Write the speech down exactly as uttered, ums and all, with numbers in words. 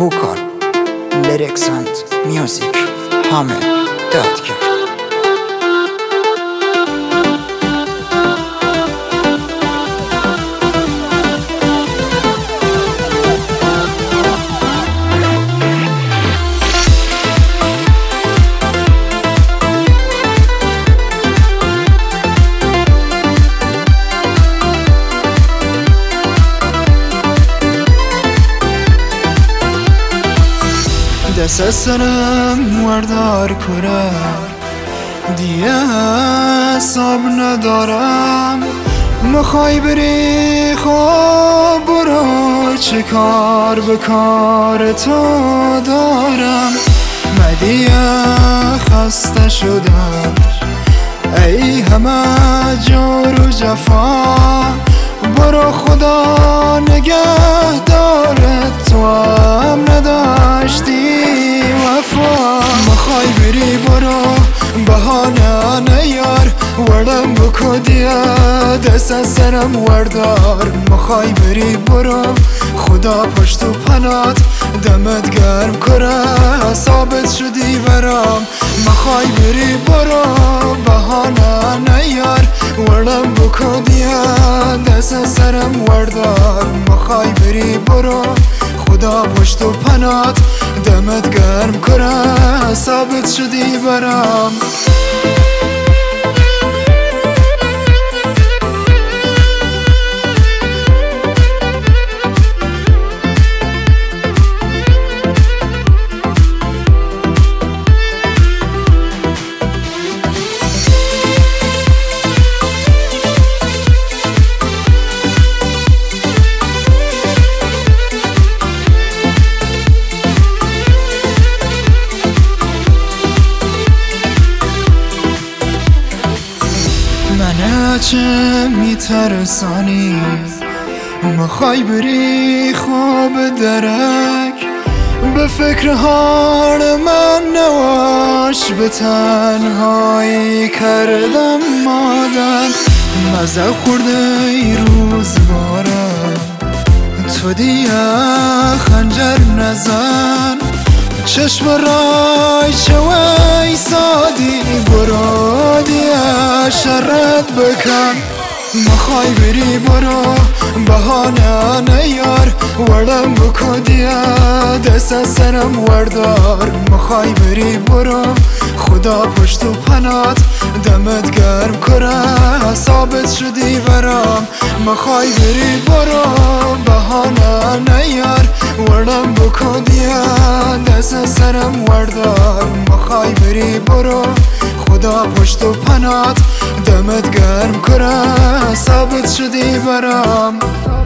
ووکال لیریکس اند میوزیک حامد دادگر. دست سرم وردار کرم دیگه حساب ندارم. مخوای بری خواب برو، چه کار به کار تو دارم. مدیه خسته شدم ای همه جور و جفا، برو خدا نگه دارد تو هم نداشتی وفا. مخوای بری برو بهانه نیار، وردم بکو دیه دست سرم وردار. مخوای بری برو خدا پشت و پنات دمت گرم کره ثابت شدی برام. مخوای بری برو بهانه نیار، وردم بکو دیه دست سرم وردار. مخوای بری برو خدا پشت و پنات دمت گرم کره ثابت شدی برام. منه چه میترسانی، مخوای بری خواب درک. به فکر حال من نواش، به تنهایی کردم مادر. مزه خورده ای روزگارم تو دیگه خنجر نزن. چشم رای چه وی سادی برو دیگه شرط بکن. مخوای بری برو بهانه نیار، وردم بکو دیگه دست سرم وردار. مخوای بری برو خدا پشت و پنات دمت گرم کره ثابت شدی برام. مخوای بری برو بهانه نیار، وردم بکو دیگه دست سرم وردار. مخوای بری برو خدا پشت و پنات دمت گرم کره ثابت شدی برام.